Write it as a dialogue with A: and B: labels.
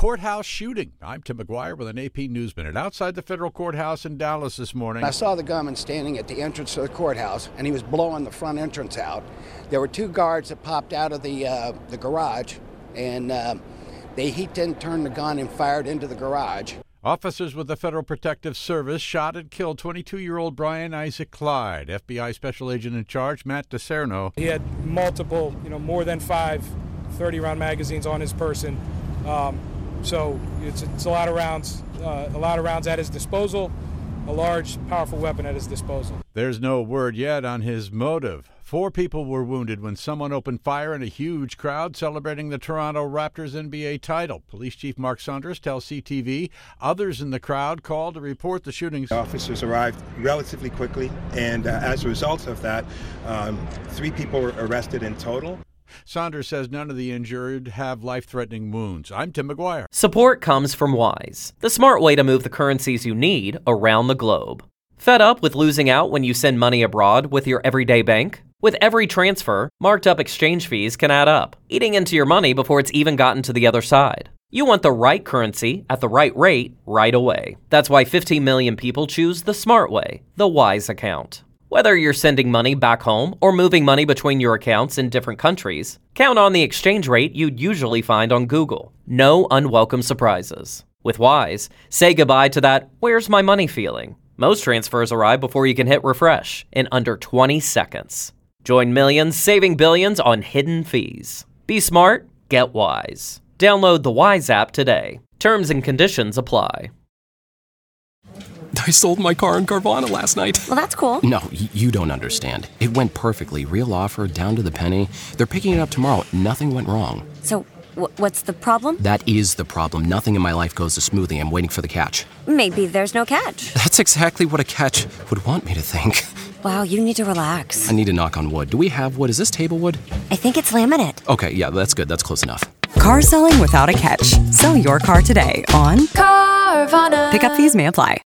A: courthouse shooting. I'm Tim McGuire with an AP News Minute. Outside the federal courthouse in Dallas this morning,
B: I saw the gunman standing at the entrance to the courthouse, and he was blowing the front entrance out. There were two guards that popped out of the garage, and he then turned the gun and fired into the garage.
A: officers with the Federal Protective Service shot and killed 22-year-old Brian Isaac Clyde. FBI Special Agent in Charge, Matt DeSerno.
C: He had multiple, more than 5 30-round magazines on his person. So it's a lot of rounds at his disposal, a large, powerful weapon at his disposal.
A: There's no word yet on his motive. 4 people were wounded when someone opened fire in a huge crowd celebrating the Toronto Raptors NBA title. Police Chief Mark Saunders tells CTV others in the crowd called to report the shootings.
D: Officers arrived relatively quickly, and as a result of that, 3 people were arrested in total.
A: Saunders says none of the injured have life-threatening wounds. I'm Tim McGuire.
E: Support comes from Wise, the smart way to move the currencies you need around the globe. Fed up with losing out when you send money abroad with your everyday bank? With every transfer, marked up exchange fees can add up, eating into your money before it's even gotten to the other side. You want the right currency at the right rate right away. That's why 15 million people choose the smart way, the Wise account. Whether you're sending money back home or moving money between your accounts in different countries, count on the exchange rate you'd usually find on Google. No unwelcome surprises. With Wise, say goodbye to that "where's my money" feeling. Most transfers arrive before you can hit refresh in under 20 seconds. Join millions saving billions on hidden fees. Be smart, get Wise. Download the Wise app today. Terms and conditions apply.
F: I sold my car in Carvana last night.
G: Well, that's cool.
F: No, you don't understand. It went perfectly. Real offer, down to the penny. They're picking it up tomorrow. Nothing went wrong.
G: So, what's the problem?
F: That is the problem. Nothing in my life goes as smoothly. I'm waiting for the catch.
G: Maybe there's no catch.
F: That's exactly what a catch would want me to think.
G: Wow, you need to relax.
F: I need to knock on wood. Do we have wood? Is this table wood?
G: I think it's laminate.
F: Okay, yeah, that's good. That's close enough.
H: Car selling without a catch. Sell your car today on Carvana. Pickup fees may apply.